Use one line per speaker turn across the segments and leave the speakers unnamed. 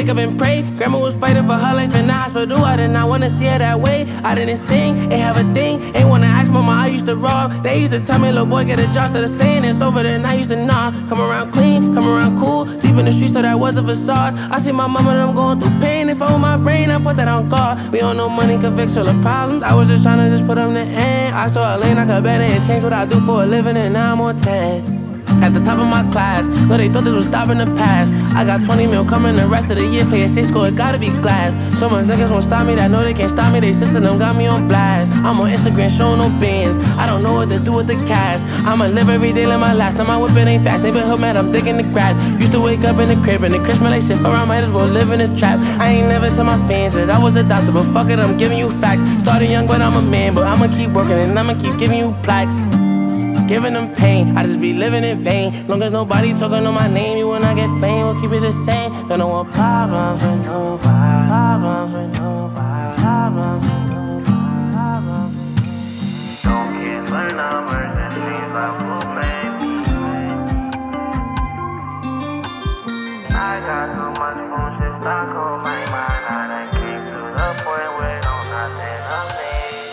wake up and pray. Grandma was fighting for her life in the hospital. I did not wanna see her that way. I didn't sing, ain't have a thing. Ain't wanna ask mama, I used to rob. They used to tell me, little boy, get a job. Instead of saying it's over, then I used to nod. Come around clean, come around cool. Deep in the streets, so that was a facade. I see my mama, them going through pain. If I hold my brain, I put that on guard. We don't know money can fix all the problems. I was just trying to just put them to end. I saw a lane I could better and change what I do for a living, and now I'm on 10. At the top of my class, no, they thought this was stopping the past. I got 20 mil coming the rest of the year. Play a safe score, it gotta be glass. So much niggas won't stop me, that know they can't stop me. They sister them got me on blast. I'm on Instagram showing no bands. I don't know what to do with the cash. I'ma live every day like my last. Now my whipping ain't fast. Neighborhood mad, I'm digging the grass. Used to wake up in the crib and the Christmas like shit. I might as well live in a trap. I ain't never tell my fans that I was a doctor, but fuck it, I'm giving you facts. Started young, but I'm a man, but I'ma keep working and I'ma keep giving you plaques. Giving them pain, I just be living in vain. Long as nobody talking on my name, you will not get flame. We'll keep it the same. Don't want problems with nobody. Problems with nobody. Problems with nobody.
Don't get my numbers and leave out for baby. I got so much bullshit stuck on my mind. I done came to the point where don't nothing of me.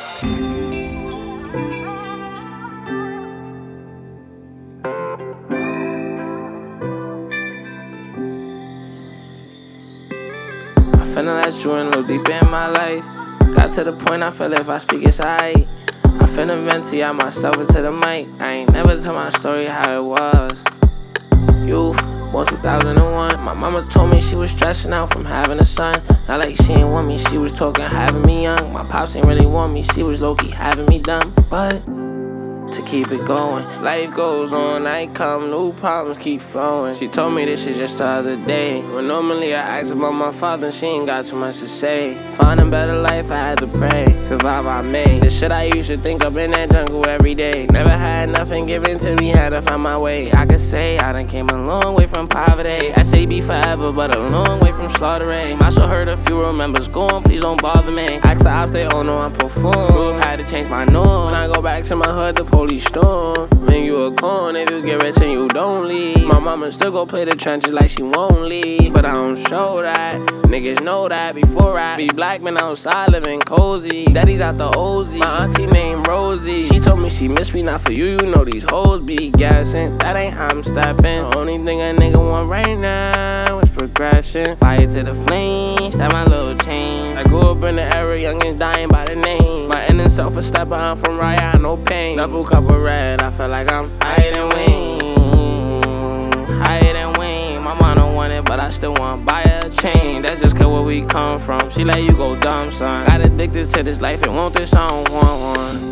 Finna let you in a little deep in my life. Got to the point I feel if I speak it's aight. I finna vent to y'all myself into the mic. I ain't never tell my story how it was. Youth, born 2001. My mama told me she was stressing out from having a son. Not like she ain't want me, she was talking having me young. My pops ain't really want me, she was low-key having me dumb. But to keep it going, life goes on, night come, new problems keep flowing. She told me this shit just the other day. When normally I ask about my father and she ain't got too much to say. Find a better life, I had to pray. Survive I made. The shit I used to think up in that jungle every day. Never had nothing given to me, had to find my way. I could say I done came a long way from poverty. SAB forever, but a long way from slaughtering. I still heard a few real members going, please don't bother me. Ask the ops, they all know I perform. Group had to change my norm. When I go back to my hood, the police storm. Man, you a con if you get rich and you don't leave. My mama still go play the trenches like she won't leave, but I don't show that. Niggas know that before I be black man outside living cozy. Daddy's out the OZ. My auntie named Rosie. She told me she miss me, not for you. You know these hoes be gassing. That ain't how I'm stepping. The only thing a nigga want right now is progression. Fire to the flames, that my little chain. I grew up in the era, youngins dying by the name. My inner self a step behind from riot, no pain. Double cup of red, I feel like I'm higher than Wayne. Higher than Wayne. My mom don't want it, but I still want buy a chain. That's just 'cause where we come from. She let you go dumb, son. Got addicted to this life and want this, I don't want one.